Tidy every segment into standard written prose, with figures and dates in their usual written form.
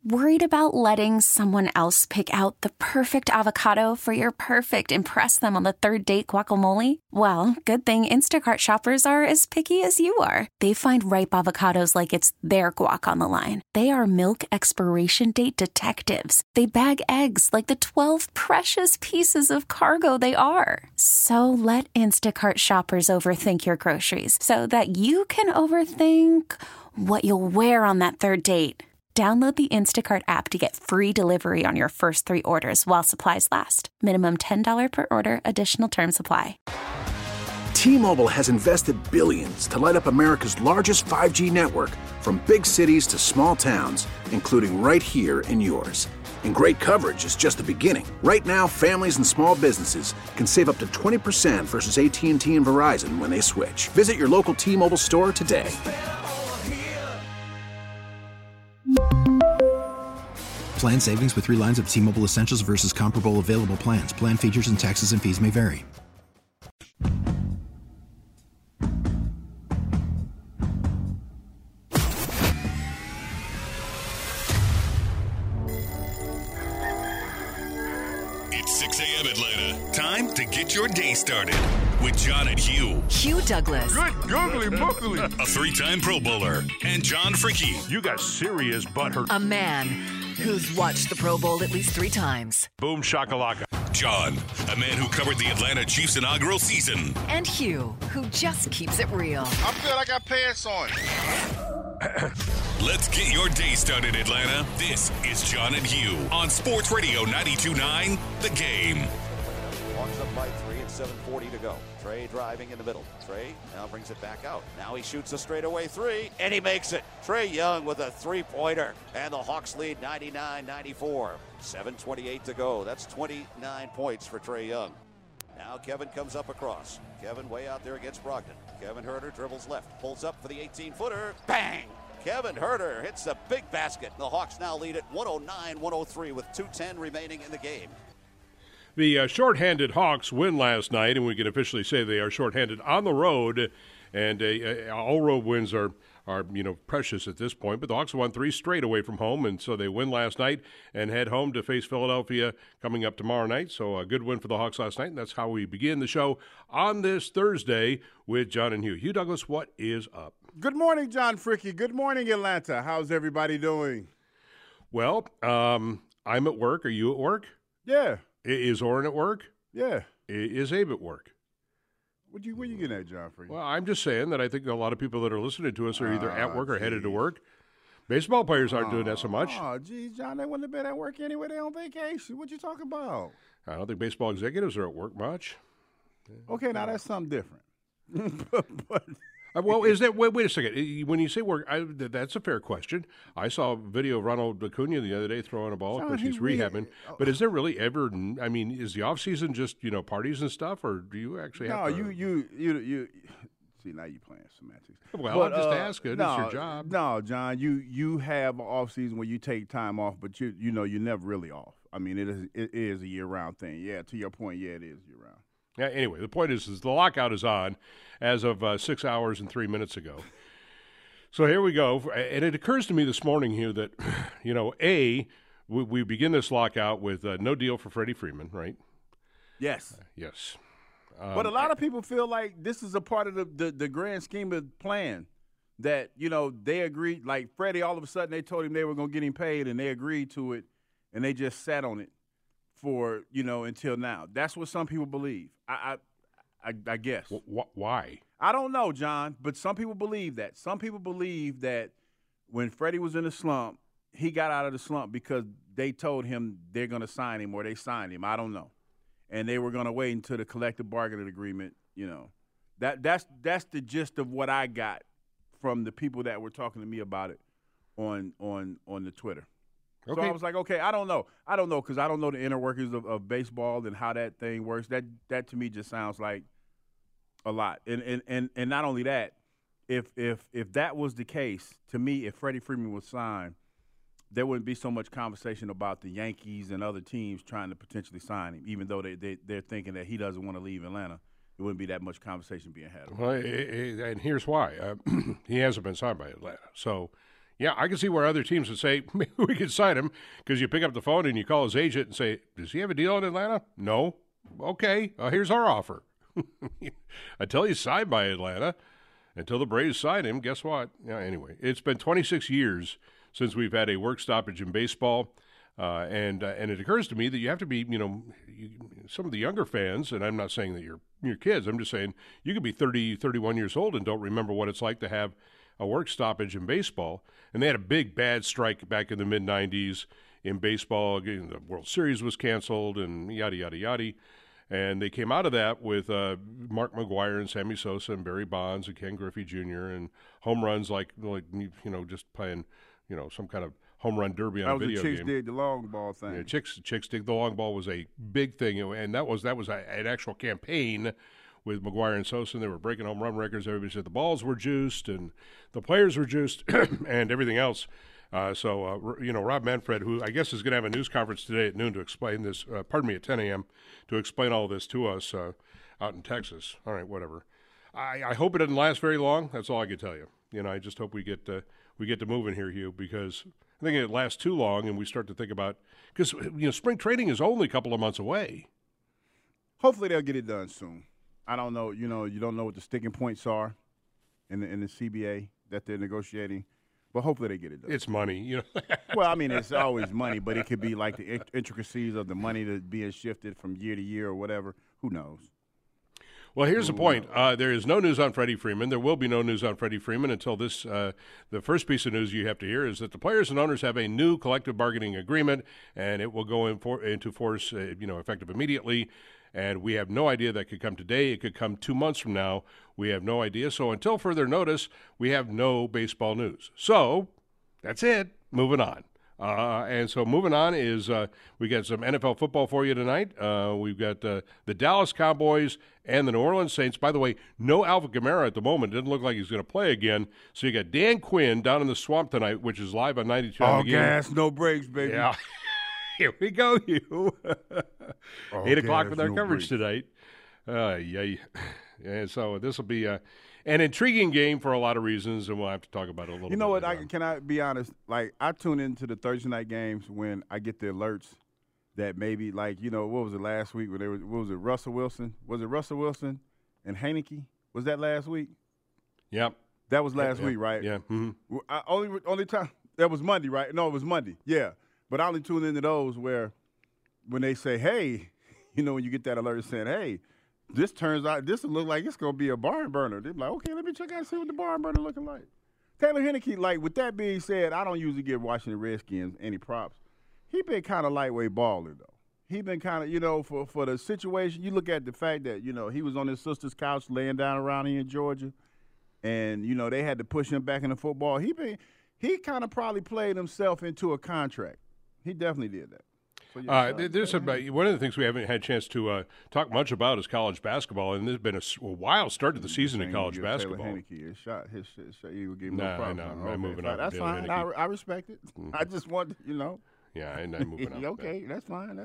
Worried about letting someone else pick out the perfect avocado for your perfect impress them on the third date guacamole? Well, good thing Instacart shoppers are as picky as you are. They find ripe avocados like it's their guac on the line. They are milk expiration date detectives. They bag eggs like the 12 precious pieces of cargo they are. So let Instacart shoppers overthink your groceries so that you can overthink what you'll wear on that third date. Download the Instacart app to get free delivery on your first 3 orders while supplies last. Minimum $10 per order. Additional terms apply. T-Mobile has invested billions to light up America's largest 5G network, from big cities to small towns, including right here in yours. And great coverage is just the beginning. Right now, families and small businesses can save up to 20% versus AT&T and Verizon when they switch. Visit your local T-Mobile store today. Plan savings with 3 lines of T-Mobile Essentials versus comparable available plans. Plan features and taxes and fees may vary. It's 6 a.m. Atlanta. Time to get your day started with John and Hugh. Hugh Douglas. Good googly moogly. A 3-time Pro Bowler. And John Fricke. You got serious butthurt. A man who's watched the Pro Bowl at least 3 times. Boom shakalaka. John, a man who covered the Atlanta Chiefs' inaugural season. And Hugh, who just keeps it real. I'm good. I got pants on. Let's get your day started, Atlanta. This is John and Hugh on Sports Radio 92.9 The Game. Walks up by 3 and 7:40 to go. Trey driving in the middle. Trey now brings it back out. Now he shoots a straightaway 3, and he makes it. Trey Young with a 3-pointer. And the Hawks lead 99-94. 7:28 to go. That's 29 points for Trey Young. Now Kevin comes up across. Kevin way out there against Brogdon. Kevin Huerter dribbles left. Pulls up for the 18-footer. Bang! Kevin Huerter hits a big basket. The Hawks now lead it 109-103 with 2:10 remaining in the game. The shorthanded Hawks win last night, and we can officially say they are shorthanded on the road. And all road wins are precious at this point. But the Hawks won 3 straight away from home, and so they win last night and head home to face Philadelphia coming up tomorrow night. So a good win for the Hawks last night, and that's how we begin the show on this Thursday with John and Hugh. Hugh Douglas, what is up? Good morning, John Fricke. Good morning, Atlanta. How's everybody doing? Well, I'm at work. Are you at work? Yeah. Is Oren at work? Yeah. Is Abe at work? Where you getting at, John Fricke? Well, I'm just saying that I think a lot of people that are listening to us are either at work or headed to work. Baseball players aren't doing that so much. Oh, geez, John, they wouldn't have been at work anyway. They on vacation. What you talking about? I don't think baseball executives are at work much. Okay, now that's something different. but well, is that wait a second? When you say work, that's a fair question. I saw a video of Ronald Acuna the other day throwing a ball. Of course, he's rehabbing. But is there really ever? I mean, is the off season just parties and stuff, or do you actually have? No, you. See, now you're playing semantics. Well, I'm just asking. It's your job. No, John, you have an off season where you take time off, but you're never really off. I mean, it is a year round thing. Yeah, to your point, yeah, it is year round. Yeah, anyway, the point is the lockout is on as of 6 hours and 3 minutes ago. So here we go. And it occurs to me this morning here that, we begin this lockout with no deal for Freddie Freeman, right? Yes. Yes. But a lot of people feel like this is a part of the grand scheme of plan that, they agreed. Like Freddie, all of a sudden they told him they were going to get him paid, and they agreed to it, and they just sat on it for, until now. That's what some people believe. I guess. Why? I don't know, John, but some people believe that. Some people believe that when Freddie was in a slump, he got out of the slump because they told him they're going to sign him or they signed him. I don't know. And they were going to wait until the collective bargaining agreement, That's the gist of what I got from the people that were talking to me about it on the Twitter. Okay. So I was like, okay, I don't know because I don't know the inner workings of baseball and how that thing works. That to me just sounds like a lot. And not only that, if that was the case, to me, if Freddie Freeman was signed, there wouldn't be so much conversation about the Yankees and other teams trying to potentially sign him, even though they're thinking that he doesn't want to leave Atlanta. There wouldn't be that much conversation being had. Well, and here's why. He hasn't been signed by Atlanta. So Yeah, I can see where other teams would say, maybe we could sign him, because you pick up the phone and you call his agent and say, does he have a deal in Atlanta? No. Okay, here's our offer. Until he's signed by Atlanta, until the Braves sign him, guess what? Yeah, anyway, it's been 26 years since we've had a work stoppage in baseball, and it occurs to me that you have to be, some of the younger fans, and I'm not saying that you're kids, I'm just saying you could be 30, 31 years old and don't remember what it's like to have a work stoppage in baseball. And they had a big, bad strike back in the mid-'90s in baseball. Again, the World Series was canceled and yada, yada, yada. And they came out of that with Mark McGwire and Sammy Sosa and Barry Bonds and Ken Griffey Jr. and home runs like just playing, some kind of home run derby on a video game. That was the Chicks Dig the Long Ball thing. Yeah, Chicks Dig the Long Ball was a big thing, and that was an actual campaign with McGwire and Sosa, and they were breaking home run records. Everybody said the balls were juiced and the players were juiced and everything else. Rob Manfred, who I guess is going to have a news conference today at noon to explain this, at 10 a.m., to explain all this to us out in Texas. All right, whatever. I hope it doesn't last very long. That's all I can tell you. I just hope we get to moving here, Hugh, because I think it lasts too long and we start to think about – because, spring training is only a couple of months away. Hopefully they'll get it done soon. I don't know. You don't know what the sticking points are in the CBA that they're negotiating, but hopefully they get it done. It's money, Well, I mean, it's always money, but it could be like the intricacies of the money that's being shifted from year to year or whatever. Who knows? Well, here's the point. There is no news on Freddie Freeman. There will be no news on Freddie Freeman until this. The first piece of news you have to hear is that the players and owners have a new collective bargaining agreement, and it will go into force, effective immediately. And we have no idea. That could come today. It could come 2 months from now. We have no idea. So until further notice, we have no baseball news. So that's it. Moving on. And so moving on is we got some NFL football for you tonight. We've got the Dallas Cowboys and the New Orleans Saints. By the way, no Alvin Kamara at the moment. It doesn't look like he's going to play again. So you got Dan Quinn down in the Swamp tonight, which is live on 92. All gas, no breaks, baby. Yeah. Here we go, you. 8 o'clock with our coverage tonight. Yay. And so this will be an intriguing game for a lot of reasons, and we'll have to talk about it a little bit. You know what? Can I be honest? Like, I tune into the Thursday night games when I get the alerts that maybe, what was it last week? What was it, Russell Wilson? Was it Russell Wilson and Heineke? Was that last week? Yep. That was last week, right? Yeah. Mm-hmm. Only time – that was Monday, right? No, it was Monday. Yeah. But I only tune into those when they say, hey, when you get that alert saying, hey, this will look like it's going to be a barn burner. They're like, okay, let me check out and see what the barn burner looking like. Taylor Heineke, with that being said, I don't usually give Washington Redskins any props. He been kind of lightweight baller, though. He been kind of, for the situation, you look at the fact that, he was on his sister's couch laying down around here in Georgia, and, they had to push him back into football. He kind of probably played himself into a contract. He definitely did that. So, one of the things we haven't had a chance to talk much about is college basketball, and there's been a wild start to the season in college basketball. Taylor Heineke, his shot, you would give him no problem. I'm moving on. That's fine. I respect it. Mm-hmm. I just want, Yeah, and I'm moving on. Okay, that's fine.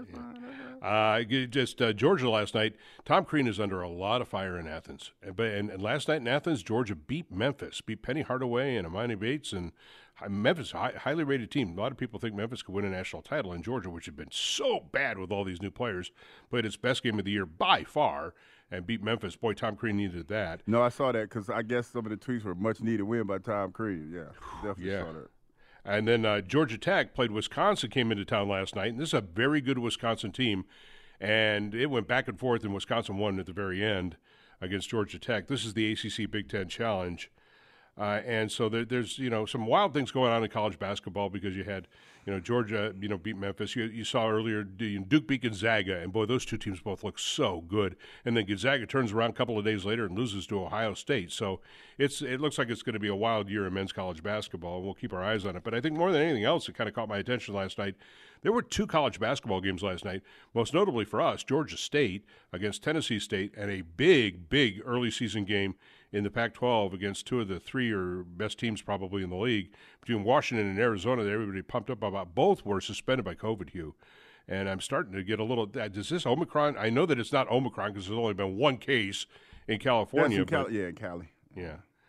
Georgia last night. Tom Crean is under a lot of fire in Athens, and last night in Athens, Georgia beat Memphis, beat Penny Hardaway and Imani Bates, and Memphis, highly rated team. A lot of people think Memphis could win a national title in Georgia, which had been so bad with all these new players. Played its best game of the year by far and beat Memphis. Boy, Tom Crean needed that. No, I saw that because I guess some of the tweets were much needed win by Tom Crean. Yeah, definitely saw that. And then Georgia Tech played Wisconsin, came into town last night, and this is a very good Wisconsin team. And it went back and forth, and Wisconsin won at the very end against Georgia Tech. This is the ACC Big Ten Challenge. And so there's, some wild things going on in college basketball because you had, Georgia, beat Memphis. You saw earlier Duke beat Gonzaga, and boy, those two teams both look so good. And then Gonzaga turns around a couple of days later and loses to Ohio State. So it looks like it's going to be a wild year in men's college basketball, and we'll keep our eyes on it. But I think more than anything else, it kind of caught my attention last night. There were 2 college basketball games last night, most notably for us, Georgia State against Tennessee State, and a big, big early season game in the Pac-12 against 2 of the 3 or best teams probably in the league. Between Washington and Arizona, that everybody pumped up about. Both were suspended by COVID, Hugh. And I'm starting to get a little, does this Omicron? I know that it's not Omicron because there's only been 1 case in California. In Cali. Yeah.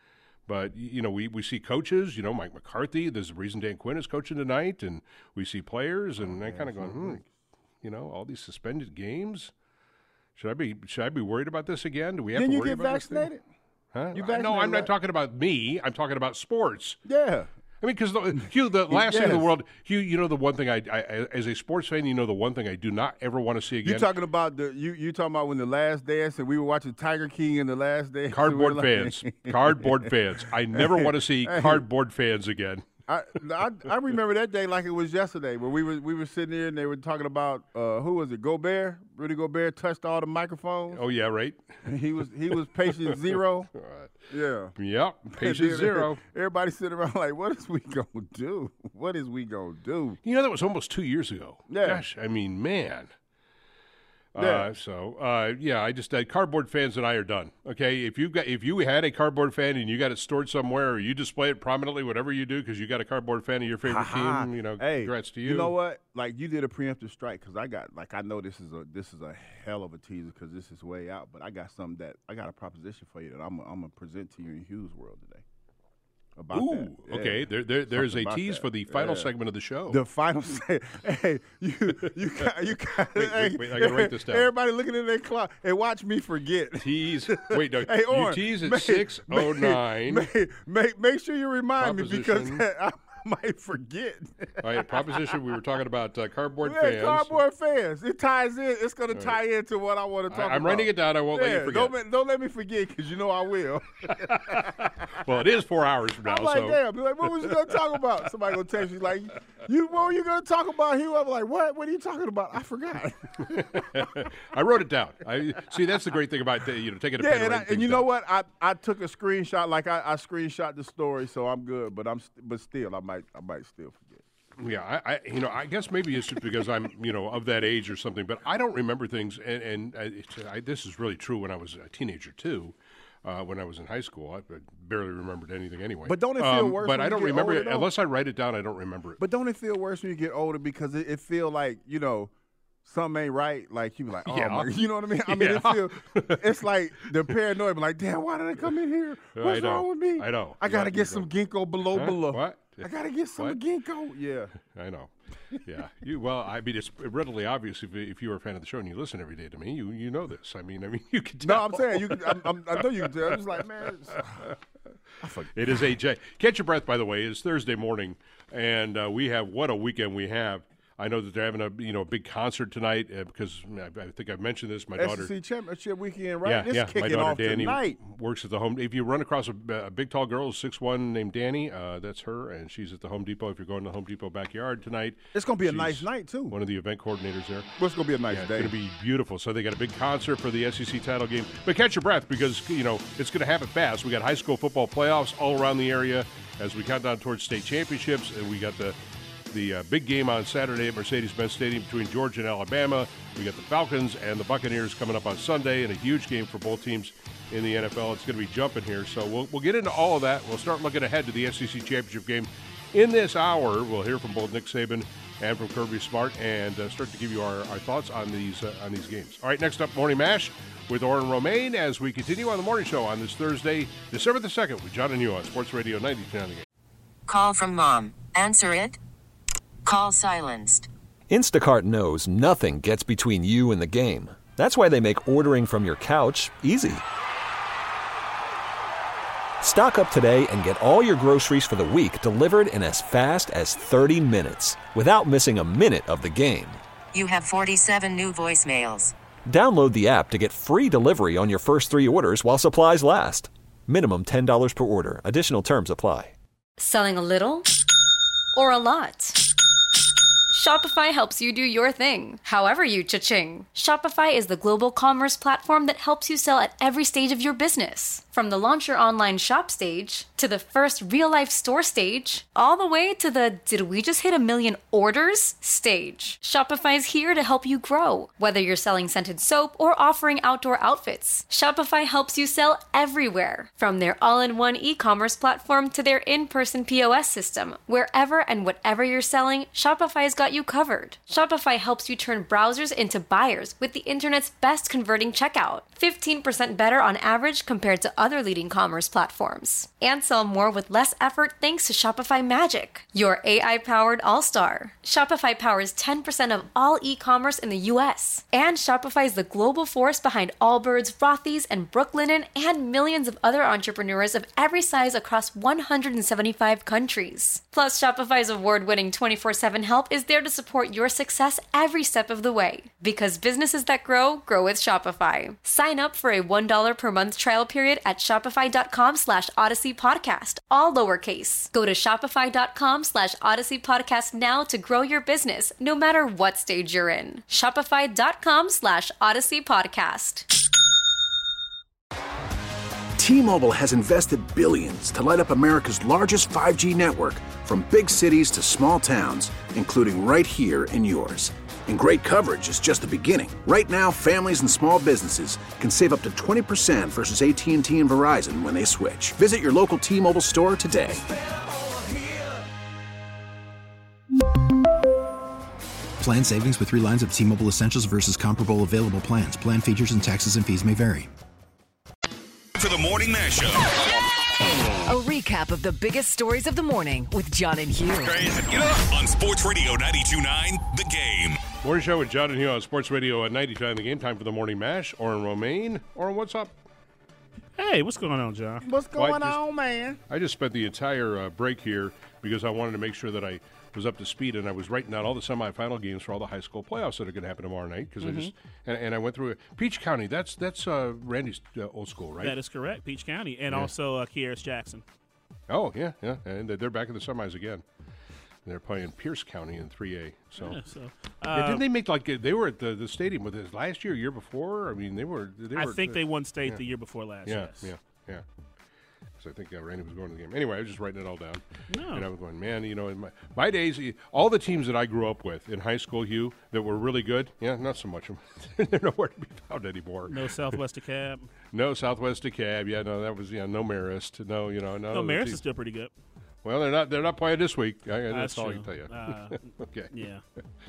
But, we see coaches, Mike McCarthy. There's a reason Dan Quinn is coaching tonight. And we see players, and they're kind of going, all these suspended games. Should I be worried about this again? Do we have to worry about this thing? Didn't you get vaccinated? Huh? No, I'm not talking about me. I'm talking about sports. Yeah. I mean, because Hugh, the last thing in the world, Hugh, the one thing I as a sports fan, the one thing I do not ever want to see again. You talking about you talking about when The Last Dance and we were watching Tiger King and The Last Dance? Cardboard fans. Cardboard fans. I never want to see cardboard fans again. I remember that day like it was yesterday when we were sitting there and they were talking about who was it? Gobert. Rudy Gobert touched all the microphones. Oh yeah, right. He was patient zero. Yeah. Yep. Patient zero. Everybody sitting around like, what is we gonna do? What is we gonna do? That was almost 2 years ago. Yeah. Gosh, I mean, man. Yeah. I just cardboard fans and I are done. Okay, if you had a cardboard fan and you got it stored somewhere, or you display it prominently, whatever you do, because you got a cardboard fan of your favorite team, hey, congrats to you. You know what? Like you did a preemptive strike because I know this is a hell of a teaser because this is way out, but I got a proposition for you that I'm gonna present to you in Hugh's world today. About that. Yeah. Okay. There's a tease for the final segment of the show. The final segment. Hey, you got. Wait, I gotta write this down. Everybody looking at their clock and watch me forget. Tease. Wait, no. Hey, you tease at 6:09. Make sure you remind me because I might forget. All right, proposition. We were talking about cardboard fans. Cardboard fans. It ties in. It's going to tie into what I want to talk about. I'm writing it down. I won't let you forget. Don't let me forget because I will. Well, it is 4 hours from now. I'm like, damn. Be like, what was you going to talk about? Somebody going to text you like, what were you going to talk about, Hugh? I'm like, what? What are you talking about? I forgot. I wrote it down. See, that's the great thing about taking a pen and writing and you know down. what? I took a screenshot. Like I screenshot the story, so I'm good. But still, I might still forget. Yeah, I guess maybe it's just because I'm, of that age or something. But I don't remember things, and this is really true when I was a teenager too. When I was in high school, I barely remembered anything anyway. But don't it feel worse? But when I don't you get remember older, it unless I write it down. I don't remember it. But don't it feel worse when you get older because it feel like something ain't right? Like you be like, oh my, you know what I mean? I mean, it's like the paranoia. Be like, damn, why did I come in here? What's wrong with me? I know. I gotta get some ginkgo biloba. What? I gotta get some ginkgo. Yeah, I know. Yeah. It's readily obvious if you were a fan of the show and you listen every day to me, you know this. I mean, you can tell. No, I'm saying you can. I know you can tell. I'm just like, man. It is AJ. Catch Your Breath, by the way, is Thursday morning, and we have what a weekend we have. I know that they're having a big concert tonight because I think I've mentioned this. My daughter SEC Championship weekend, right? Yeah, kicking my daughter off Danny tonight. works at the home. If you run across a big tall girl, 6'1", named Danny, that's her, and she's at the Home Depot. If you're going to the Home Depot backyard tonight, it's going to be a nice night too. One of the event coordinators there. Well, it's going to be a nice day. It's going to be beautiful. So they got a big concert for the SEC title game. But catch your breath because it's going to happen fast. We got high school football playoffs all around the area as we count down towards state championships, and we got the big game on Saturday at Mercedes-Benz Stadium between Georgia and Alabama. We got the Falcons and the Buccaneers coming up on Sunday, and a huge game for both teams in the NFL. It's going to be jumping here, so we'll get into all of that. We'll start looking ahead to the SEC Championship game. In this hour, we'll hear from both Nick Saban and from Kirby Smart and start to give you our thoughts on these games. All right, next up, Morning Mash with Orrin Romaine as we continue on the morning show on this Thursday, December the 2nd with John and you on Sports Radio 92.9 The Game. Call from mom. Answer it. Call silenced. Instacart knows nothing gets between you and the game. That's why they make ordering from your couch easy. Stock up today and get all your groceries for the week delivered in as fast as 30 minutes without missing a minute of the game. You have 47 new voicemails. Download the app to get free delivery on your first 3 orders while supplies last. Minimum $10 per order. Additional terms apply. Selling a little or a lot? Shopify helps you do your thing, however you cha-ching. Shopify is the global commerce platform that helps you sell at every stage of your business. From the launch your online shop stage, to the first real-life store stage, all the way to the did we just hit 1 million orders stage. Shopify's here to help you grow. Whether you're selling scented soap or offering outdoor outfits, Shopify helps you sell everywhere. From their all-in-one e-commerce platform to their in-person POS system. Wherever and whatever you're selling, Shopify's got you covered. Shopify helps you turn browsers into buyers with the internet's best converting checkout. 15% better on average compared to other other leading commerce platforms. And sell more with less effort thanks to Shopify Magic, your AI-powered all-star. Shopify powers 10% of all e-commerce in the U.S. And Shopify is the global force behind Allbirds, Rothy's, and Brooklinen, and millions of other entrepreneurs of every size across 175 countries. Plus, Shopify's award-winning 24/7 help is there to support your success every step of the way. Because businesses that grow with Shopify. Sign up for a $1 per month trial period at shopify.com/Odyssey Podcast, all lowercase. Go to shopify.com/Odyssey Podcast now to grow your business, no matter what stage you're in. Shopify.com/Odyssey Podcast. T-Mobile has invested billions to light up America's largest 5G network, from big cities to small towns, including right here in yours. And great coverage is just the beginning. Right now, families and small businesses can save up to 20% versus AT&T and Verizon when they switch. Visit your local T-Mobile store today. Plan savings with 3 lines of T-Mobile Essentials versus comparable available plans. Plan features and taxes and fees may vary. For the Morning Mashup. A recap of the biggest stories of the morning with John and Hugh. Crazy. Get up. On Sports Radio 92.9, The Game. Morning show with John and Hugh on Sports Radio at 92.9 The Game. Time for the Morning Mash. Oren Romaine. Oren, what's up? Hey, what's going on, John? What's going on, man? I just spent the entire break here because I wanted to make sure that I was up to speed, and I was writing out all the semifinal games for all the high school playoffs that are going to happen tomorrow night. Because I just and I went through it. Peach County. That's Randy's old school, right? That is correct, Peach County, and also Kieras Jackson. Oh yeah, and they're back in the semis again. They're playing Pierce County in 3A. So, didn't they make they were at the stadium with this last year before? I mean, they were. I think they won state the year before last. Yeah, yes. yeah. So I think Randy was going to the game. Anyway, I was just writing it all down. No. And I was going, man, in my days, all the teams that I grew up with in high school, Hugh, that were really good, not so much. They're nowhere to be found anymore. No Southwest DeKalb. No Southwest DeKalb. Yeah, no, that was no Marist. No, No, Marist is still pretty good. Well, they're not playing this week. That's all I can tell you. Okay. Yeah.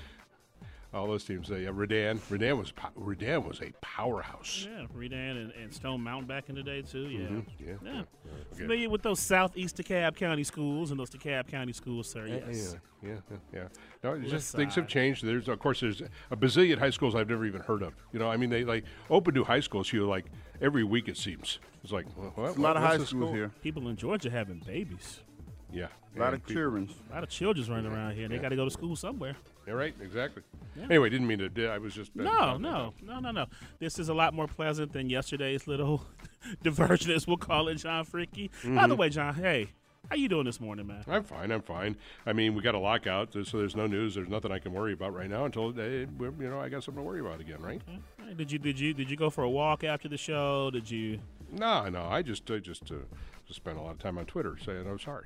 All those teams. Redan was a powerhouse. Yeah, Redan and Stone Mountain back in the day too. Yeah. Mm-hmm. Yeah. Familiar with those Southeast DeKalb County schools and those DeKalb County schools, sir? Yes. Yeah. No, things have changed. There's a bazillion high schools I've never even heard of. They open new high schools here every week it seems. It's like what? A lot of high schools here. People in Georgia having babies. Yeah. A lot of children. A lot of children's running around here. They got to go to school somewhere. Yeah, right. Exactly. Yeah. Anyway, didn't mean to. I was just. No. This is a lot more pleasant than yesterday's little diversion, as we'll call it, John Fricky. By the way, John, hey, how you doing this morning, man? I'm fine. I mean, we got a lockout, so there's no news. There's nothing I can worry about right now until I got something to worry about again, right? Okay. Did you go for a walk after the show? Did you? No. I just spent a lot of time on Twitter saying I'm sorry.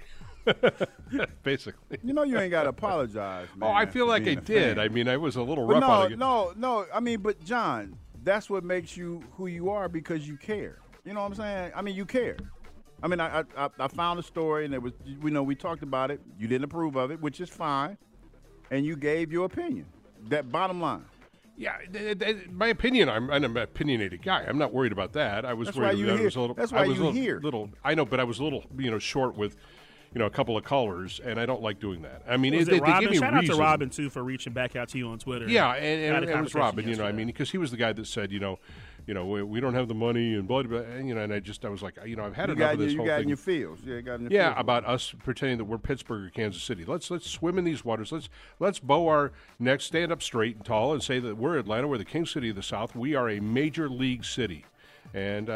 Basically. You ain't got to apologize, man. I feel like I did. I mean, I was a little rough. No. I mean, but John, that's what makes you who you are, because you care. You know what I'm saying? I mean, you care. I mean, I found a story, and it was, we talked about it. You didn't approve of it, which is fine, and you gave your opinion. That bottom line. Yeah, my opinion. I'm an opinionated guy. I'm not worried about that. I was worried that I was a little. That's why you're here. I know, but I was a little, short with, a couple of callers, and I don't like doing that. I mean, they give me shout reason. out to Robin too for reaching back out to you on Twitter. Yeah, and it was Robin. Yesterday. Because he was the guy that said, we don't have the money and blah blah. And, and I was like, I've had enough of this whole thing. You got in your feels. Yeah, got in your feels. feels. About us pretending that we're Pittsburgh or Kansas City. Let's swim in these waters. Let's bow our necks, stand up straight and tall, and say that we're Atlanta. We're the King City of the South. We are a major league city. And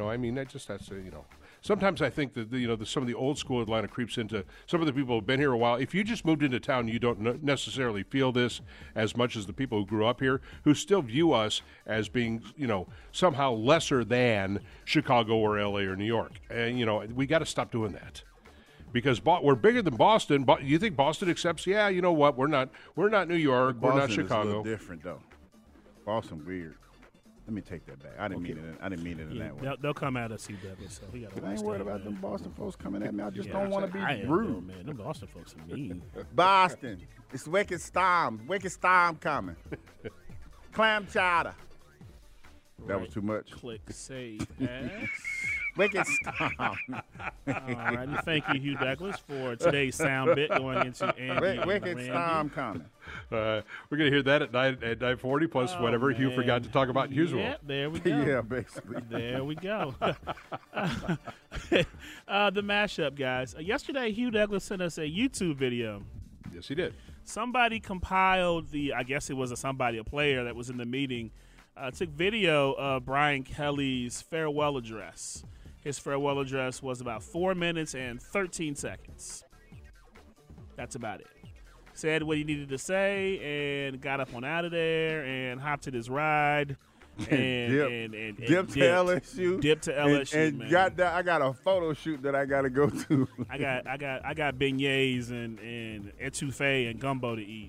sometimes I think that some of the old school Atlanta creeps into some of the people who've been here a while. If you just moved into town, you don't necessarily feel this as much as the people who grew up here, who still view us as being somehow lesser than Chicago or LA or New York. And we got to stop doing that, because we're bigger than Boston. You think Boston accepts? Yeah, you know what? We're not New York. We're not Chicago. Is a little different though. Boston weird. Let me take that back. I didn't mean it in that way. They'll come at us, CW. So we got. I ain't worried about them Boston folks coming at me. I just don't want to be rude, man. Them Boston folks are mean. Boston, it's wicked storm coming. Clam chowder. That was too much. Click save as. Wicked Storm. All right, and thank you, Hugh Douglas, for today's sound bit going into Andy and Wicked Randy. Storm coming. We're going to hear that at 9:40 plus whatever Hugh forgot to talk about in Hughes World. Yeah, there we go. Yeah, basically. There we go. The mashup, guys. Yesterday, Hugh Douglas sent us a YouTube video. Yes, he did. Somebody compiled I guess it was a player that was in the meeting, took video of Brian Kelly's farewell address. His farewell address was about 4 minutes and 13 seconds. That's about it. Said what he needed to say and got up on out of there and hopped in his ride and dipped to LSU. Dipped to LSU, and man. I got a photo shoot that I got to go to. I got beignets and etouffee and gumbo to eat.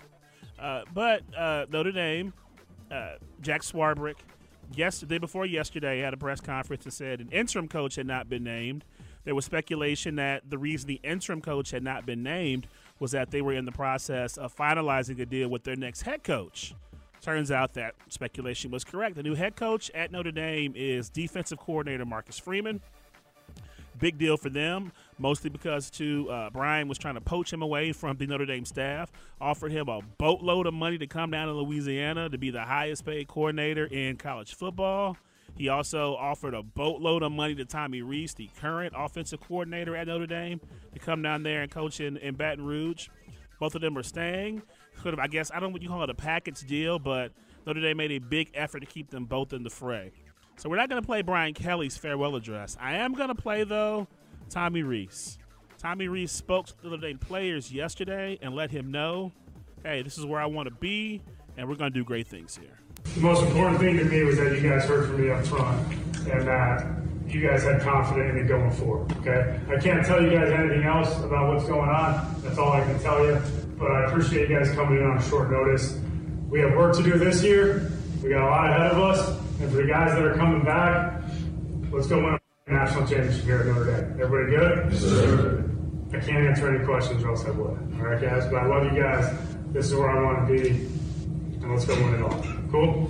But Notre Dame, Jack Swarbrick, the day before yesterday had a press conference and said an interim coach had not been named. There was speculation that the reason the interim coach had not been named was that they were in the process of finalizing a deal with their next head coach. Turns out that speculation was correct. The new head coach at Notre Dame is defensive coordinator Marcus Freeman. Big deal for them, mostly because Brian was trying to poach him away from the Notre Dame staff, offered him a boatload of money to come down to Louisiana to be the highest paid coordinator in college football. He also offered a boatload of money to Tommy Rees, the current offensive coordinator at Notre Dame, to come down there and coach in Baton Rouge. Both of them are staying. Could have, I guess, I don't know what you call it, a package deal, but Notre Dame made a big effort to keep them both in the fray. So we're not going to play Brian Kelly's farewell address. I am going to play, though, Tommy Rees. Tommy Rees spoke to the Notre Dame players yesterday and let him know, hey, this is where I want to be, and we're going to do great things here. The most important thing to me was that you guys heard from me up front and that you guys had confidence in me going forward, okay? I can't tell you guys anything else about what's going on. That's all I can tell you. But I appreciate you guys coming in on short notice. We have work to do this year. We got a lot ahead of us. And for the guys that are coming back, let's go win a national championship here at Notre Dame. Everybody good? Yes, sir. I can't answer any questions or else I would. All right, guys? But I love you guys. This is where I want to be. And let's go win it all. Cool?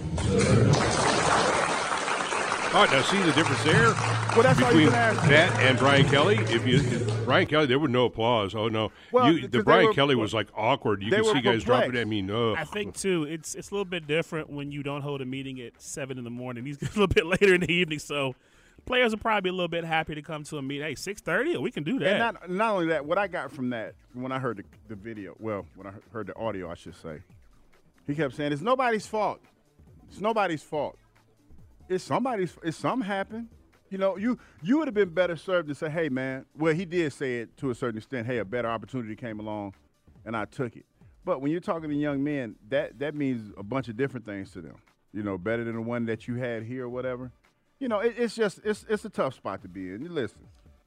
All right, now see the difference there between that and Brian Kelly. Brian Kelly, there was no applause. Oh no, Brian Kelly was like awkward. You can see guys dropping. I mean, I think too, it's a little bit different when you don't hold a meeting at 7 a.m. He's a little bit later in the evening, so players are probably a little bit happy to come to a meeting. Hey, 6:30, we can do that. And not only that, what I got from that when I heard the video, when I heard the audio, I should say, he kept saying, "It's nobody's fault. It's nobody's fault. It's something happened. You know, you would have been better served to say, hey, man," well, he did say it to a certain extent, hey, a better opportunity came along, and I took it. But when you're talking to young men, that means a bunch of different things to them. You know, better than the one that you had here or whatever. You know, it's a tough spot to be in. Listen,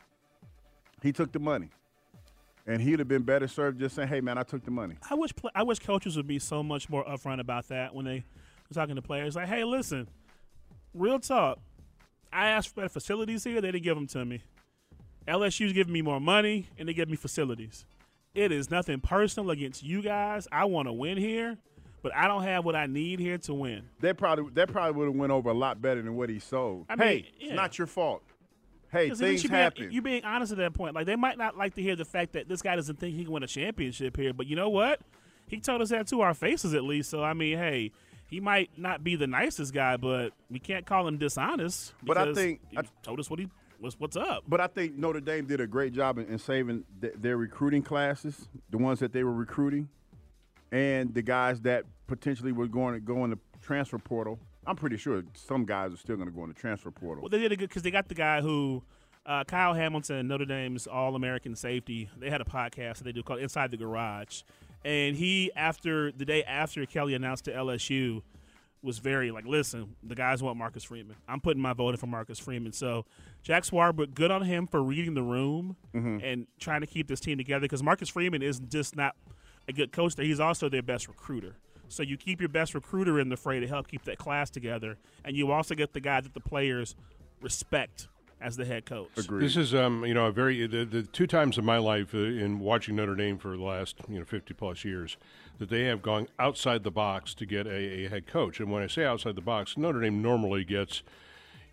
he took the money. And he'd have been better served just saying, hey, man, I took the money. I wish coaches would be so much more upfront about that when they were talking to players. Like, hey, listen, real talk. I asked for better facilities here. They didn't give them to me. LSU's giving me more money, and they give me facilities. It is nothing personal against you guys. I want to win here, but I don't have what I need here to win. That probably would have went over a lot better than what he sold. It's not your fault. Hey, things happen. You're being honest at that point. Like, they might not like to hear the fact that this guy doesn't think he can win a championship here, but you know what? He told us that to our faces at least. So, I mean, hey, he might not be the nicest guy, but we can't call him dishonest. But I think he told us what's up. But I think Notre Dame did a great job in saving their recruiting classes, the ones that they were recruiting, and the guys that potentially were going to go in the transfer portal. I'm pretty sure some guys are still going to go in the transfer portal. Well, they did it good because they got the guy who, Kyle Hamilton, Notre Dame's All-American safety. They had a podcast that they do called Inside the Garage. And he, the day after Kelly announced to LSU, was very like, listen, the guys want Marcus Freeman. I'm putting my vote in for Marcus Freeman. So Jack Swarbrick, good on him for reading the room and trying to keep this team together because Marcus Freeman is just not a good coach. He's also their best recruiter. So you keep your best recruiter in the fray to help keep that class together, and you also get the guy that the players respect as the head coach. Agreed. This is the 2 times in my life in watching Notre Dame for the last 50 plus years that they have gone outside the box to get a head coach. And when I say outside the box, Notre Dame normally gets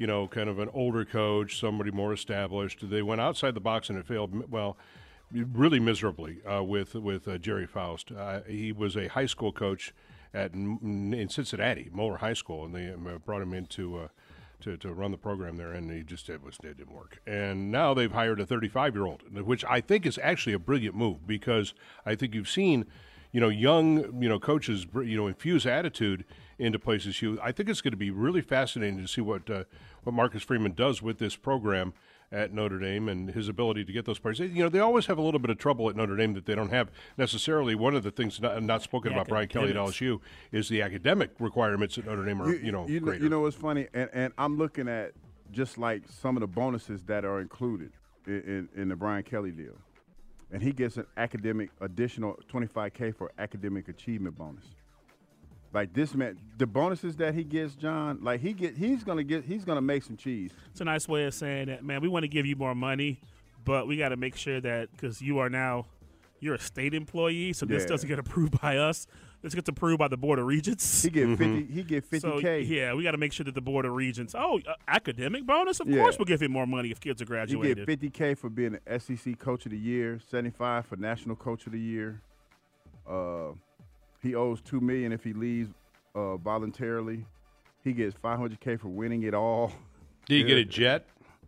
kind of an older coach, somebody more established. They went outside the box and it failed, well, really miserably with Jerry Faust. He was a high school coach in Cincinnati, Moeller High School, and they brought him in to run the program there, and it didn't work. And now they've hired a 35-year-old, which I think is actually a brilliant move, because I think you've seen, young, coaches, infuse attitude into places. I think it's going to be really fascinating to see what Marcus Freeman does with this program at Notre Dame and his ability to get those players. They always have a little bit of trouble at Notre Dame that they don't have necessarily. One of the things not spoken about Brian Kelly at LSU is the academic requirements at Notre Dame are, greater. You know what's funny? And I'm looking at just like some of the bonuses that are included in the Brian Kelly deal. And he gets an additional $25K for academic achievement bonus. Like this man, the bonuses that he gets, John, like he's gonna make some cheese. It's a nice way of saying that, man. We want to give you more money, but we got to make sure that because you're a state employee, so this doesn't get approved by us. This gets approved by the Board of Regents. He get $50K. So, yeah, we got to make sure that the Board of Regents. Academic bonus? Of course, we'll give him more money if kids are graduated. He get $50K for being an SEC Coach of the Year, $75 for National Coach of the Year. He owes $2 million if he leaves voluntarily. He gets $500K for winning it all. Did he get a jet?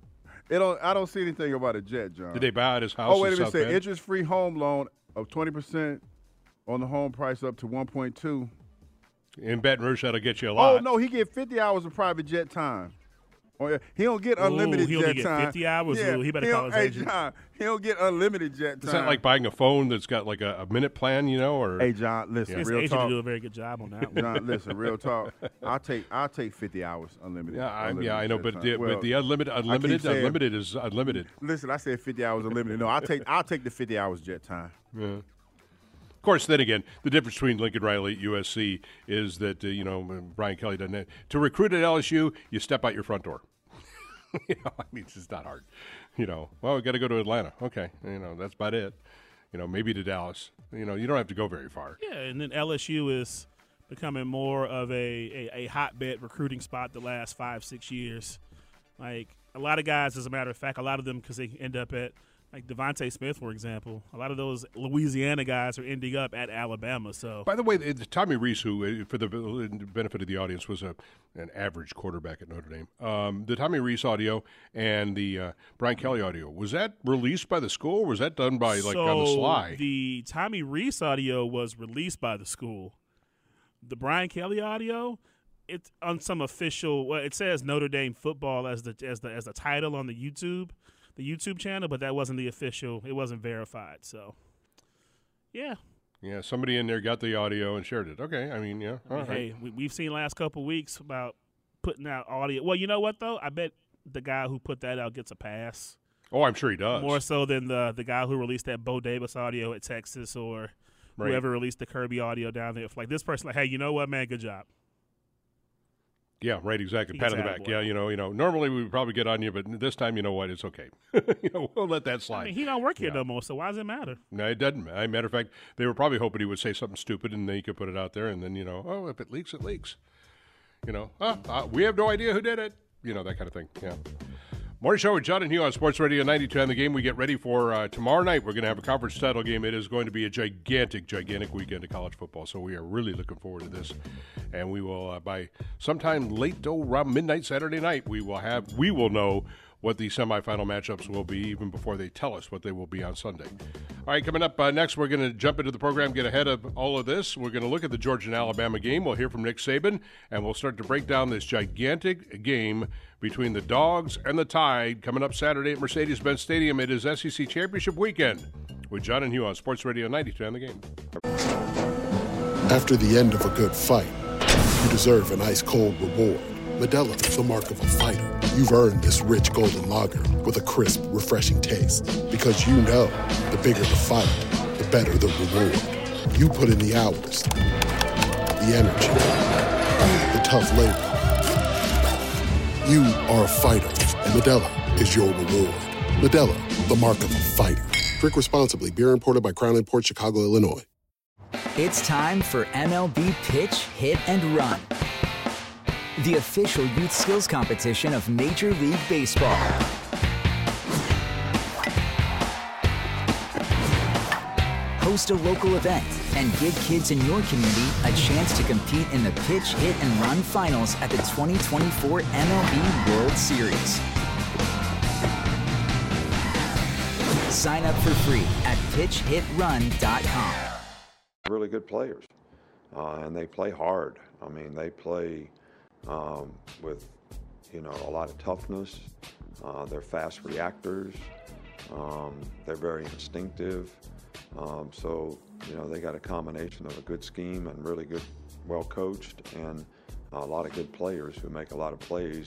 I don't see anything about a jet, John. Did they buy out his house? Oh, wait a minute. Say interest-free home loan of 20% on the home price up to 1.2. In Baton Rouge, that'll get you a lot. Oh, no, he get 50 hours of private jet time. He don't get unlimited jet time. He only get 50 hours? Yeah. He better call his agent. John, he don't get unlimited jet time. Is that like buying a phone that's got like a minute plan, Or hey, John, listen, his real agent talk. do a very good job on that one. John, listen, real talk. I'll take 50 hours unlimited. Yeah, I know, but the unlimited is unlimited. Listen, I said 50 hours unlimited. No, I'll take the 50 hours jet time. Yeah. Of course, then again, the difference between Lincoln Riley at USC is that Brian Kelly doesn't. To recruit at LSU, you step out your front door. It's just not hard. Well, we got to go to Atlanta. Okay, that's about it. Maybe to Dallas. You don't have to go very far. Yeah, and then LSU is becoming more of a hotbed recruiting spot the last 5-6 years. Like a lot of guys, as a matter of fact, a lot of them because they end up at like Devontae Smith, for example. A lot of those Louisiana guys are ending up at Alabama. So, by the way, Tommy Rees, who, for the benefit of the audience, was an average quarterback at Notre Dame. The Tommy Rees audio and the Brian Kelly audio, was that released by the school, or was that done by on the sly? The Tommy Rees audio was released by the school. The Brian Kelly audio, it's on some official. Well, it says Notre Dame football as the title on the YouTube channel, but that wasn't the official. It wasn't verified. So, yeah. Yeah, somebody in there got the audio and shared it. Okay, all right. Hey, we've seen last couple of weeks about putting out audio. Well, you know what, though? I bet the guy who put that out gets a pass. Oh, I'm sure he does. More so than the guy who released that Bo Davis audio at Texas or whoever released the Kirby audio down there. Like this person, hey, you know what, man? Good job. Yeah, right, exactly. Pat on the back. Yeah, normally we would probably get on you, but this time, you know what, it's okay. We'll let that slide. He don't work here no more, so why does it matter? No, it doesn't. As a matter of fact, they were probably hoping he would say something stupid and then he could put it out there and then, if it leaks, it leaks. We have no idea who did it. That kind of thing. Yeah. Morning Show with John and Hugh on Sports Radio 92 on the game. We get ready for tomorrow night. We're going to have a conference title game. It is going to be a gigantic weekend of college football. So we are really looking forward to this. And we will, by sometime late around midnight Saturday night, we will know what the semifinal matchups will be even before they tell us what they will be on Sunday. All right, coming up next, we're going to jump into the program, get ahead of all of this. We're going to look at the Georgia and Alabama game. We'll hear from Nick Saban, and we'll start to break down this gigantic game between the Dogs and the Tide coming up Saturday at Mercedes-Benz Stadium. It is SEC Championship Weekend with John and Hugh on Sports Radio 92 on the game. After the end of a good fight, you deserve an ice-cold reward. Modelo is the mark of a fighter. You've earned this rich golden lager with a crisp, refreshing taste. Because you know, the bigger the fight, the better the reward. You put in the hours, the energy, the tough labor. You are a fighter, and Modelo is your reward. Modelo, the mark of a fighter. Drink responsibly. Beer imported by Crown Imports, Chicago, Illinois. It's time for MLB Pitch, Hit, and Run. the official youth skills competition of Major League Baseball. Host a local event and give kids in your community a chance to compete in the Pitch, Hit, and Run Finals at the 2024 MLB World Series. Sign up for free at pitchhitrun.com. Really good players, and they play hard. I mean, they play with, a lot of toughness. They're fast reactors. They're very instinctive. So, they got a combination of a good scheme and really good, well coached, and a lot of good players who make a lot of plays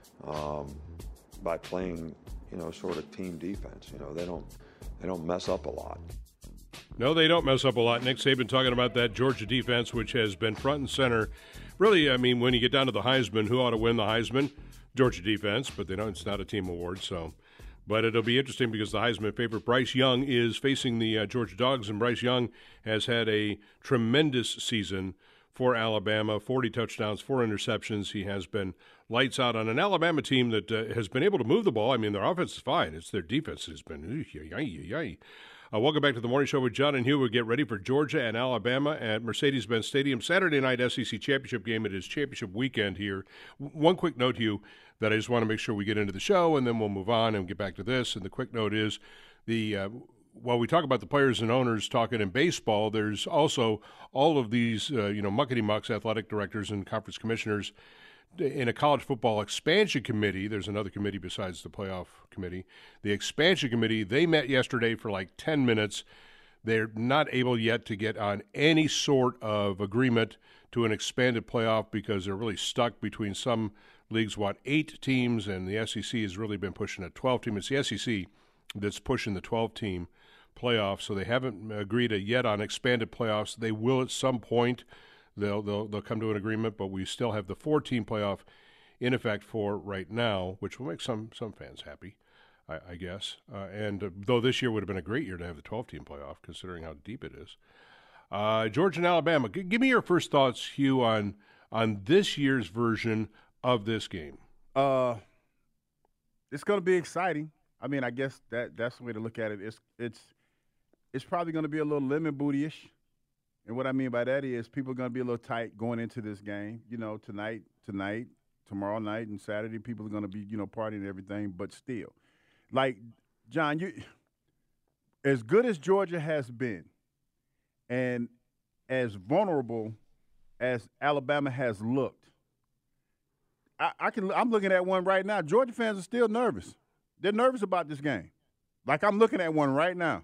by playing, sort of team defense. They don't mess up a lot. No, they don't mess up a lot. Nick Saban talking about that Georgia defense, which has been front and center. Really, I mean, when you get down to the Heisman, who ought to win the Heisman? Georgia defense, but it's not a team award, so. But it'll be interesting because the Heisman favorite, Bryce Young, is facing the Georgia Dogs, and Bryce Young has had a tremendous season for Alabama, 40 touchdowns, 4 interceptions. He has been lights out on an Alabama team that has been able to move the ball. I mean, their offense is fine. It's their defense has been welcome back to the Morning Show with John and Hugh. We'll get ready for Georgia and Alabama at Mercedes-Benz Stadium. Saturday night SEC Championship game. It is championship weekend here. One quick note, Hugh, that I just want to make sure we get into the show, and then we'll move on and get back to this. And the quick note is while we talk about the players and owners talking in baseball, there's also all of these, muckety-mucks, athletic directors and conference commissioners in a college football expansion committee. There's another committee besides the playoff committee. The expansion committee, they met yesterday for like 10 minutes. They're not able yet to get on any sort of agreement to an expanded playoff because they're really stuck between some leagues want 8 teams, and the SEC has really been pushing a 12-team. It's the SEC that's pushing the 12-team playoff, so they haven't agreed yet on expanded playoffs. They will at some point. They'll come to an agreement, but we still have the 4-team playoff in effect for right now, which will make some fans happy, I guess. And though this year would have been a great year to have the 12-team playoff, considering how deep it is. Georgia and Alabama. Give me your first thoughts, Hugh, on this year's version of this game. It's going to be exciting. I mean, I guess that's the way to look at it. It's probably going to be a little lemon booty-ish. And what I mean by that is people are going to be a little tight going into this game. Tonight, tomorrow night, and Saturday, people are going to be, partying and everything. But still, like, John, as good as Georgia has been and as vulnerable as Alabama has looked, I'm looking at one right now. Georgia fans are still nervous. They're nervous about this game. Like, I'm looking at one right now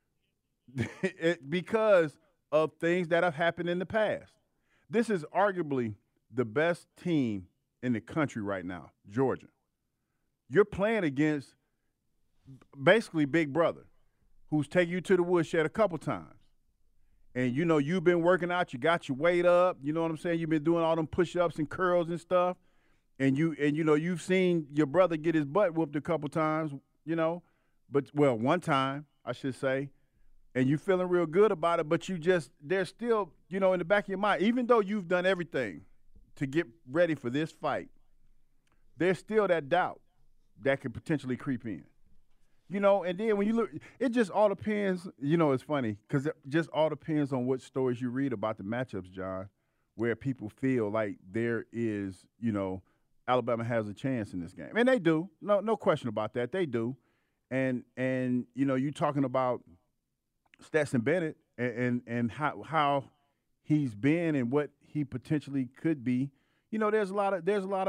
because of things that have happened in the past. This is arguably the best team in the country right now, Georgia. You're playing against basically Big Brother, who's taken you to the woodshed a couple times. And, you've been working out. You got your weight up. You know what I'm saying? You've been doing all them push-ups and curls and stuff. And you've seen your brother get his butt whooped a couple times, one time, I should say. And you feeling real good about it, but there's still, in the back of your mind, even though you've done everything to get ready for this fight, there's still that doubt that could potentially creep in. And then when you look, it just all depends, it's funny, because it just all depends on what stories you read about the matchups, John, where people feel like there is, Alabama has a chance in this game. And they do. No question about that. They do. And you talking about Stetson Bennett and how he's been and what he potentially could be. There's a lot of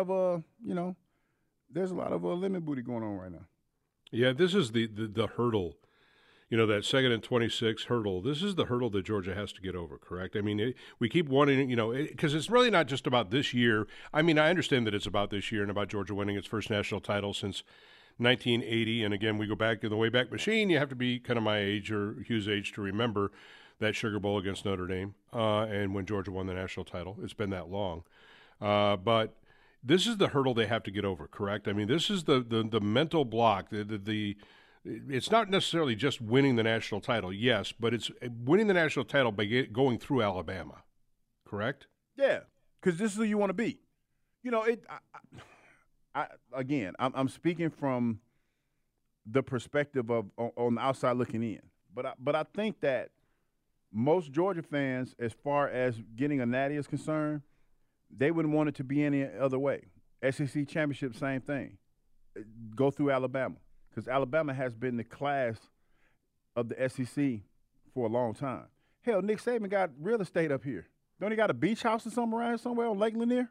lemon booty going on right now. Yeah, this is the hurdle. That 2nd and 26 hurdle. This is the hurdle that Georgia has to get over, correct? I mean, we keep wanting, because it's really not just about this year. I mean, I understand that it's about this year and about Georgia winning its first national title since 1980, and again, we go back in the Wayback Machine. You have to be kind of my age or Hugh's age to remember that Sugar Bowl against Notre Dame and when Georgia won the national title. It's been that long. But this is the hurdle they have to get over, correct? I mean, this is the mental block. It's not necessarily just winning the national title, yes, but it's winning the national title by going through Alabama, correct? Yeah, because this is who you want to beat. I'm speaking from the perspective of on the outside looking in. But I think that most Georgia fans, as far as getting a natty is concerned, they wouldn't want it to be any other way. SEC championship, same thing. Go through Alabama, because Alabama has been the class of the SEC for a long time. Hell, Nick Saban got real estate up here. Don't he got a beach house or something around somewhere on Lake Lanier?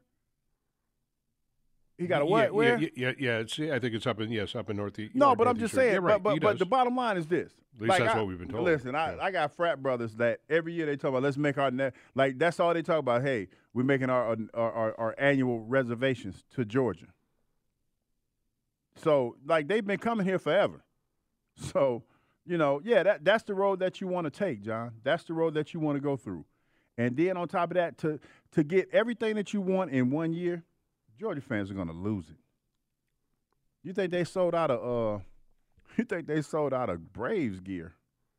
He got a what? Where? Yeah. I think it's up in Northeast. No, but I'm just saying. Yeah, right, but the bottom line is this. At least that's what we've been told. Listen, I got frat brothers that every year they talk about, let's make our like that's all they talk about. Hey, we're making our annual reservations to Georgia. So like they've been coming here forever. So that's the road that you want to take, John. That's the road that you want to go through. And then on top of that, to get everything that you want in 1 year, Georgia fans are going to lose it. You think they sold out of Braves gear?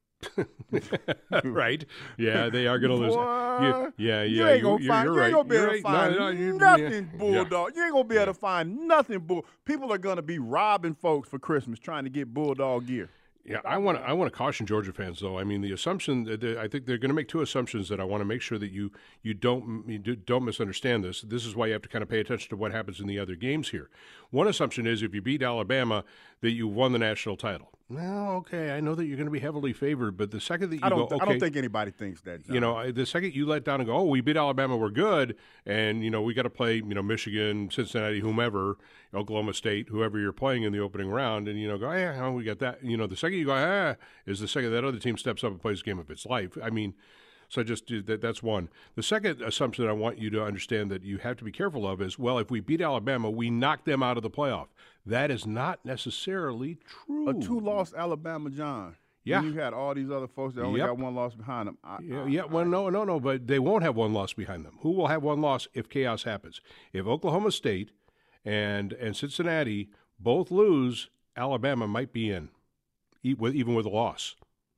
Right. Yeah, they are going to lose it. Yeah. You ain't going to find. You're You ain't right. going to be able to find nothing Bulldog. Yeah. You ain't going to be able to find nothing Bull. People are going to be robbing folks for Christmas trying to get Bulldog gear. Yeah, I want to caution Georgia fans, though. I mean, the assumption I think they're going to make two assumptions that I want to make sure that you don't misunderstand this. This is why you have to kind of pay attention to what happens in the other games here. One assumption is if you beat Alabama, that you won the national title. Well, okay, I know that you're going to be heavily favored, but the second that you I don't think anybody thinks that, John. The second you let down and go, oh, we beat Alabama, we're good, and we got to play, Michigan, Cincinnati, whomever, Oklahoma State, whoever you're playing in the opening round, and go, yeah, we got that. The second you go, is the second that other team steps up and plays the game of its life. I mean, so just that's one. The second assumption I want you to understand that you have to be careful of is, well, if we beat Alabama, we knock them out of the playoff. That is not necessarily true. A 2-loss Alabama, John. Yeah. And you had all these other folks that only got one loss behind them. No, but they won't have one loss behind them. Who will have one loss if chaos happens? If Oklahoma State and Cincinnati both lose, Alabama might be in, even with a loss.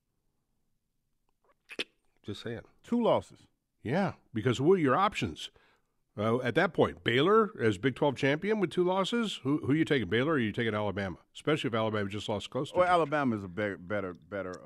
Just saying. 2 losses. Yeah, because what are your options? At that point, Baylor as Big 12 champion with 2 losses. Who are you taking, Baylor, or are you taking Alabama? Especially if Alabama just lost close to. Well, Alabama is a better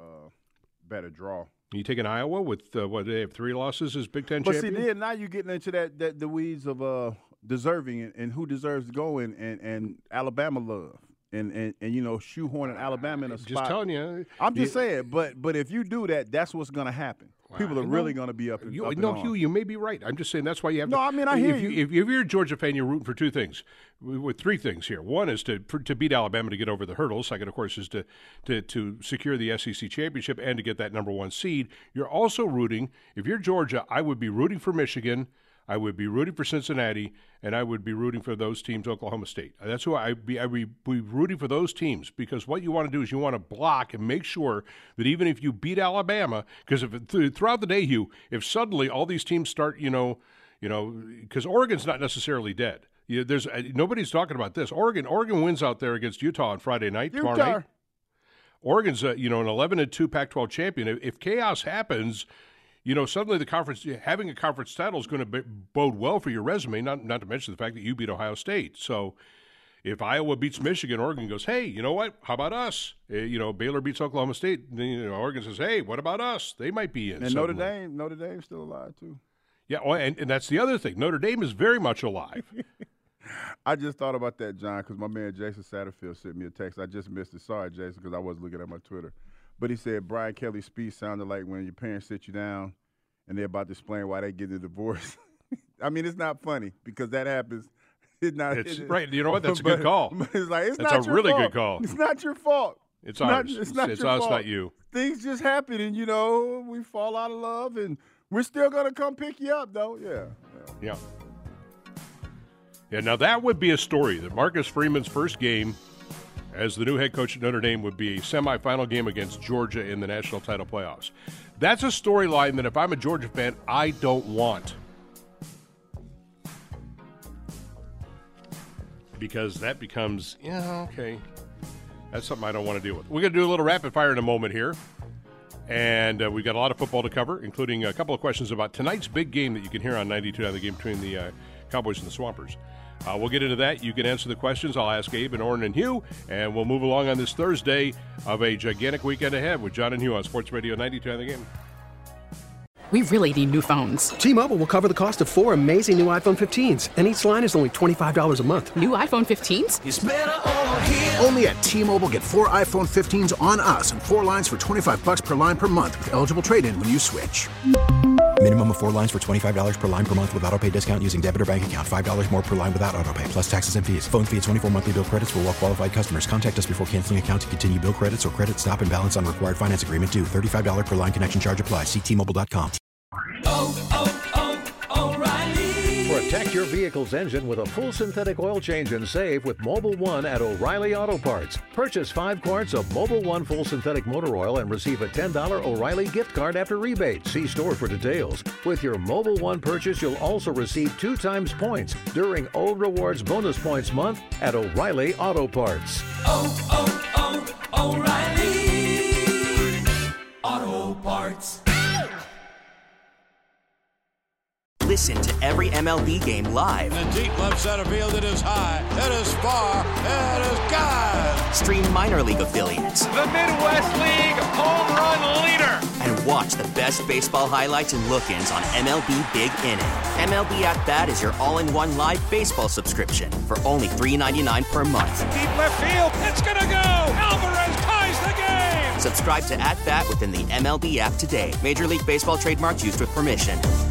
draw. Are you taking Iowa with they have 3 losses as Big 10 champion? But see, then now you're getting into the weeds of deserving and who deserves to go and Alabama love. And shoehorning Alabama in a spot. Just telling you. I'm just saying, but if you do that, that's what's going to happen. People are really going to be up. Hugh, you may be right. I'm just saying that's why you have to. No, I mean, I hear you. If you're a Georgia fan, you're rooting for 2 things. With 3 things here. One is to beat Alabama to get over the hurdle. Second, of course, is to secure the SEC championship and to get that number 1 seed. You're also rooting. If you're Georgia, I would be rooting for Michigan. I would be rooting for Cincinnati, and I would be rooting for those teams, Oklahoma State. That's who I'd be rooting for those teams, because what you want to do is you want to block and make sure that even if you beat Alabama, because throughout the day, Hugh, if suddenly all these teams start, because Oregon's not necessarily dead. Nobody's talking about this. Oregon wins out there against Utah on Friday night, tomorrow night. Oregon's an 11-2 Pac-12 champion. If chaos happens, suddenly having a conference title is going to bode well for your resume, not to mention the fact that you beat Ohio State. So if Iowa beats Michigan, Oregon goes, hey, you know what? How about us? Baylor beats Oklahoma State. Oregon says, hey, what about us? They might be in. And Notre Dame's still alive, too. Yeah, and that's the other thing. Notre Dame is very much alive. I just thought about that, John, because my man Jason Satterfield sent me a text. I just missed it. Sorry, Jason, because I wasn't looking at my Twitter. But he said Brian Kelly's speech sounded like when your parents sit you down and they're about to explain why they get a divorce. I mean, it's not funny because that happens. Right. You know what? That's a good call. It's like, that's not a really good call. It's not your fault. It's ours. It's us, not you. Things just happen, and, we fall out of love, and we're still going to come pick you up, though. Yeah. Now that would be a story, that Marcus Freeman's first game as the new head coach at Notre Dame would be a semifinal game against Georgia in the national title playoffs. That's a storyline that if I'm a Georgia fan, I don't want. Because that becomes, okay. That's something I don't want to deal with. We're going to do a little rapid fire in a moment here. And we've got a lot of football to cover, including a couple of questions about tonight's big game that you can hear on 92.9, the game between the Cowboys and the Swampers. We'll get into that. You can answer the questions. I'll ask Abe and Orrin and Hugh, and we'll move along on this Thursday of a gigantic weekend ahead with John and Hugh on Sports Radio 92 on the Game. We really need new phones. T-Mobile will cover the cost of 4 amazing new iPhone 15s, and each line is only $25 a month. New iPhone 15s? It's better over here. Only at T-Mobile, get 4 iPhone 15s on us and 4 lines for $25 per line per month with eligible trade-in when you switch. Minimum of 4 lines for $25 per line per month with autopay discount using debit or bank account. $5 more per line without autopay, plus taxes and fees. Phone fee at 24 monthly bill credits for well-qualified customers. Contact us before canceling account to continue bill credits or credit stop and balance on required finance agreement due. $35 per line connection charge applies. See T-Mobile.com. O'Reilly. Protect your vehicle's engine with a full synthetic oil change and save with Mobil 1 at O'Reilly Auto Parts. Purchase 5 quarts of Mobil 1 full synthetic motor oil and receive a $10 O'Reilly gift card after rebate. See store for details. With your Mobil 1 purchase, you'll also receive 2 times points during Old Rewards Bonus Points Month at O'Reilly Auto Parts. O'Reilly Auto Parts. Listen to every MLB game live. In the deep left center field, it is high, it is far, it is gone. Stream minor league affiliates. The Midwest League home run leader. And watch the best baseball highlights and look-ins on MLB Big Inning. MLB At Bat is your all-in-one live baseball subscription for only $3.99 per month. Deep left field, it's gonna go. Alvarez ties the game. Subscribe to At Bat within the MLB app today. Major League Baseball trademarks used with permission.